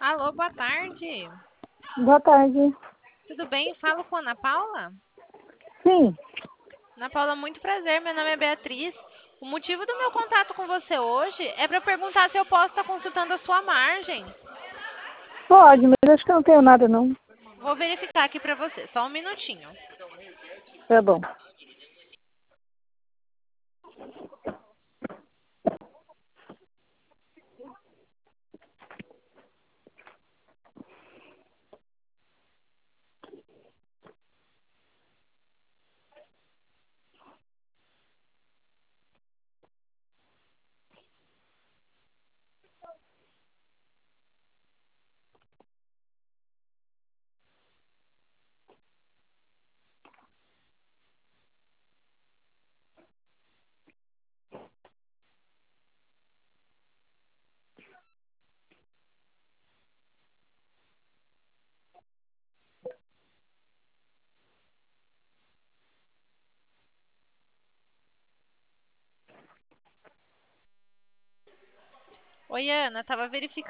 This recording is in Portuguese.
Alô, boa tarde. Boa tarde. Tudo bem? Falo com a Ana Paula? Sim, Ana Paula, muito prazer. Meu nome é Beatriz. O motivo do meu contato com você hoje é para perguntar se eu posso estar consultando a sua margem. pode, mas acho que eu não tenho nada não. Vou verificar aqui para você, só um minutinho. Tá bom. Oi, Ana, estava verificando